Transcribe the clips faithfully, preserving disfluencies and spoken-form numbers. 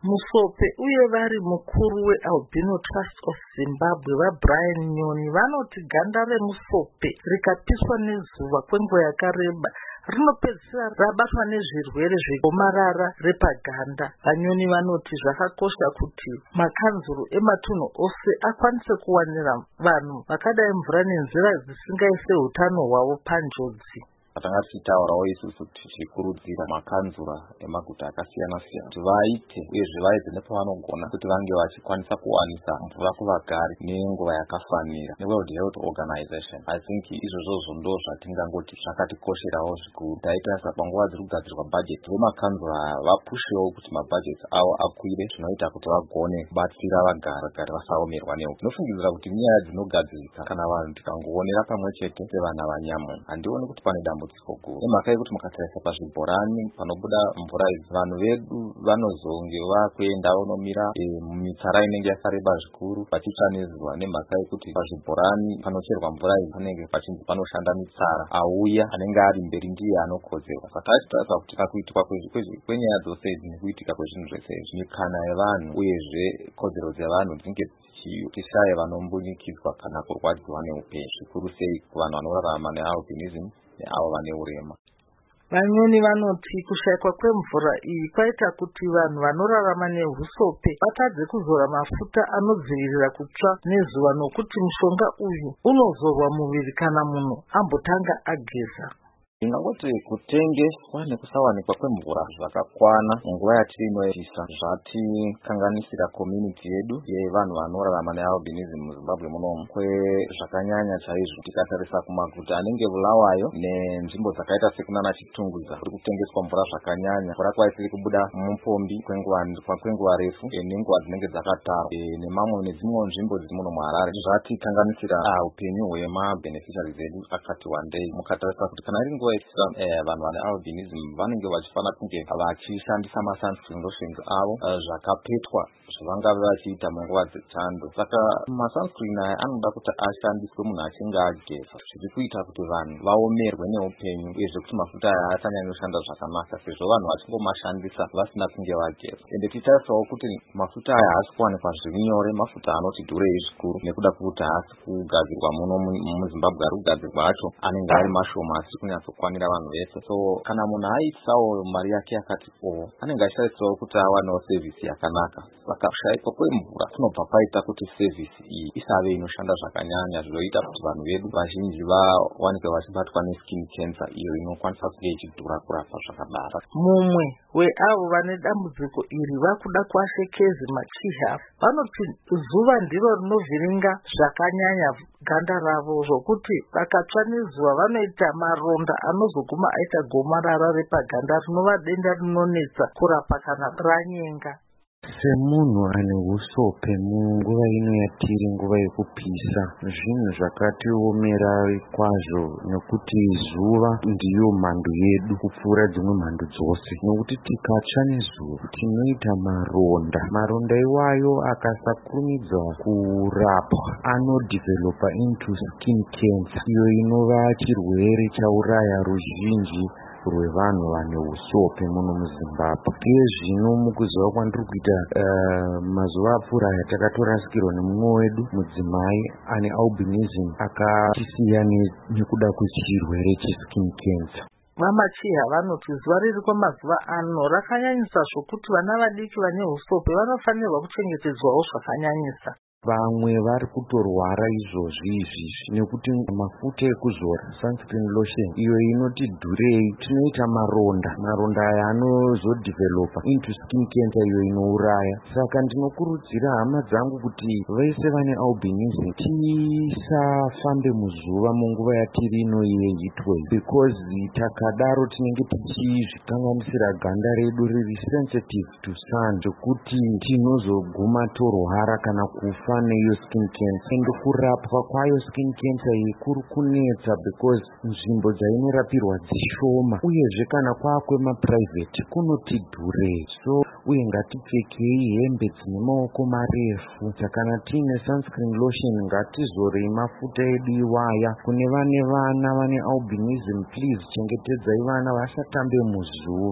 Musope uye vari mukuru weAlbino Trust of Zimbabwe vaBrian Nyoni vanoti ganda remusope rikapiswa nezuva kwenguva yakareba rinopedzisira rabatwa nezvirwere zvegomarara repaganda. Vanyoni vanoti zvakakosha kuti makanzuru ematunhu ose akwanise kuwanira vanhu vakadai mvura nenzira dzisingaise utano hwavo panjodzi. Patanga tichitaurawo isusu tichikurudzira makanzura emaguta akasiyana siyana kuti vaite uyezve vaedze nepavanogona kuti vange vachikwanisa kuwanisa mvura kuvagari nenguva yakafanira. neWorld Health Organization I think izvozvo ndo zvatingangoti zvakatikosherawo zvikuru. Taita panguva dziri kugadzirwa bhajeti vemakanzura vapushewo kuti mabhajeti avo akwire zvinoita kuti vagone kubatsira vagari vagari vasaomerwa neuku. Tinofungidzira kuti nyaya dzinogadzirika kana vanhu tikangoonera pamwe chete sevana vanyama handioni kuti pane dambudziko guru. Nemhaka yekuti mukatarisa pazvibhorani panobuda mvura idzi vanhu vedu vanozonge vakuenda vonomira mumitsara inenge yakareba zvikuru vachitsva nezuva nemhaka yekuti pazvibhorani panocherwa mvura idzi panenge pachinzi panoshanda mitsara auya anenge ari mberi ndiye anokodzerwa. Saka titarisa kuti pakuitika kwenyaya dzose idzi nekuitika kwezvinhu zvese izvi mikana yevanhu uyezve kodzero dzevanhu dzinenge tishaye vanombunikidzwa kana kurwadziwa neupenyu zvikuru sei kuvanhu vanorarama nealbinism neavo vane urema. Vanyoni vanoti kushaikwa kwemvura iyi kwaita kuti vanhu vanorarama nehusope vatadze kuzora mafuta anodzivirira kutsva nezuva nokuti mushonga uyu unozorwa muviri kana munhu ambotanga ageza. Ingangoti kutengeswa nekusawanikwa kwemvura zvakakwana munguva yatinoisa zvatikanganisira community yedu yevanhu vanorarama nealbinism muZimbabwe munomu kwezvakanyanya chaizvo. Tikatarisa kumaguta anenge Bulawayo nenzvimbo dzakaita sekunana Chitungwiza kuri kutengeswa mvura zvakanyanya. Mvura kwaisiri kubuda mupombi kwenguva refu nenguva dzinenge dzakatarwa nemamwe nedzimwe nzvimbo dziri muno muHarare zvatikanganisira upenyu hwemabeneficiaries edu akati wandei. Mukatarisa kuti kana iri nguva vanhu vane albinism vanenge vachifana kunge vachishandisa masunscreen lotions avo zvakapetwa zvavangave vachiita munguva dzechando. Saka masunscreen aya anoda kuti ashandiswe munhu achinge ageza zviri kuita kuti vanhu vaomerwe neupenyu uyezve kuti mafuta aya asanyanya kushanda zvakanaka sezvo vanhu vachingomashandisa vasina kunge vageza. Ende titarisawo kuti mafuta aya haasi kuwanikwa zviri nyore, mafuta anoti dhurei zvikuru nekuda kwekuti haasi kugadzirwa muno muZimbabwe. Ari kugadzirwa acho anenge ari mashoma asiri kunyatsokwanira vanhu vese. So kana munhu aisawo mari yake yakati o anenge achitarisawo kuti awanewo sevhisi yakanaka. Saka kushaikwa kwemvura kunobva paita kuti sevhisi iyi isave inoshanda zvakanyanya zvinoita kuti vanhu vedu vazhinji vawanike vachibatwa neskin cancer iyo inokwanisa kunge ichidhura kurapa zvakadaro. Mumwe weavo vane dambudziko iri vakuda kuashekezi machihafu vanoti zuva ndiro rinovhiringa zvakanyanya ganda ravo zvokuti vakatsva nezuva vanoita maronda anozoguma aita gomarara repaganda rinova denda rinonetsa kurapa kana ranyenga. Semunhu ane husope munguva ino yatiri nguva yekupisa zvinhu zvakatiomera kwazvo nekuti zuva ndiyo mhando yedu kupfuura dzimwe mhando dzose. Nokuti tikatsva nezuva tinoita maronda. Maronda iwayo akasakurumidza kurapwa anodhivhelopa into skin cancer iyo inova chirwere chauraya ruzhinji rwevanhu vane husope muno muZimbabwe. Iye zvino mukuziva kwandiri kuita uh, mazuva apfuura aya takatorasikirwa nemumwe wedu mudzimai ane albinism akatisiya nekuda kwechirwere cheskin cancer. Vamachiha vanoti zuva riri kwamazuva ano rakanyanyisa zvokuti vana vadiki vane husope vanofanirwa kuchengetedzwawo zvakanyanyisa. Vamwe vari kutorwara izvozvi izvizvi nekuti mafuta ekuzora sunscreen lotion iyo inoti dhurei tinoita maronda. Maronda aya anozodhivhelopa into skin cancer iyo inouraya. Saka ndinokurudzira hama dzangu kuti vese vane albinism tisafambe muzuva munguva yatiri ino yeheatwave because takadaro tinenge tichizvikanganisira ganda redu riri sensitive to sun zvekuti tinozoguma torwara kana kufa neiyo skin cancer. Ende kurapwa kwayo skin cancer iyi kuri kunetsa because nzvimbo dzainorapirwa dzishoma uyezve kana kwakwemaprivate kunoti dhurei. So uye ngatipfekei hembe dzine maoko marefu. Kana tiine sunscreen lotion ngatizorei mafuta edu iwaya. Kune vane vana vane albinism please chengetedzai vana vasatambe muzuva.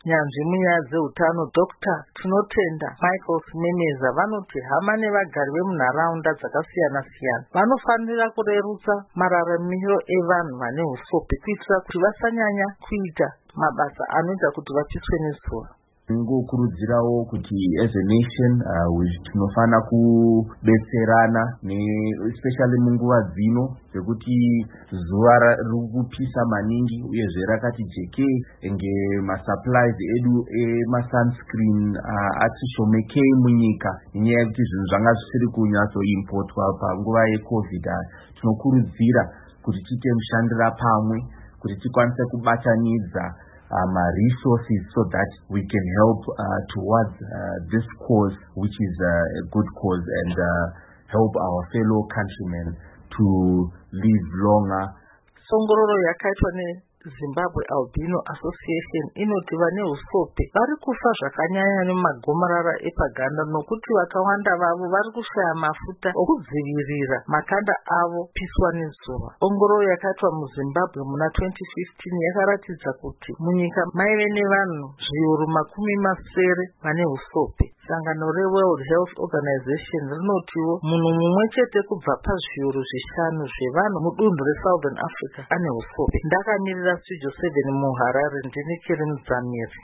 nyanzvi munyaya dzeutano Dr Tinotenda Michael Memeza vanoti hama nevagari vemunharaunda dzakasiyana siyana vanofanira kurerutsa mararamiro evanhu vane husope kuitira kuti vasanyanya kuita mabasa anoita kuti vapiswe nezuva. Ngokurudzirawo kuti as a nation uh, tinofana kubetserana ne especially munguva dzino dzekuti zuva riri kupisa maningi uyezve rakati jeke enge masupplies edu emasunscreen uh, atishomekei munyika nenyaya yekuti zvinhu zvanga zvisiri kunyatsoimportwa panguva yecovid. Tinokurudzira kuti tiite mushandira pamwe kuti tikwanise kubatanidza Um, uh, resources so that we can help uh, towards uh, this cause, which is uh, a good cause, and uh, help our fellow countrymen to live longer. Songororo yakaitwa ne Zimbabwe Albino Association inoti vane husope vari kufa zvakanyanya nemagomarara epaganda nokuti vakawanda vavo vari kushaya mafuta okudzivirira makanda avo piswa nezuva. Ongororo yakaitwa muZimbabwe muna twenty fifteen yakaratidza kuti munyika maive nevanhu zviuru makumi masere vane husope. Sangano reWorld Health Organization rinotiwo munhu mumwe chete kubva pazviuru zvishanu zvevanhu mudunhu reSouthern Africa ane husope. Ndakamirira Studio seven muHarare ndini Keren Dzamiri.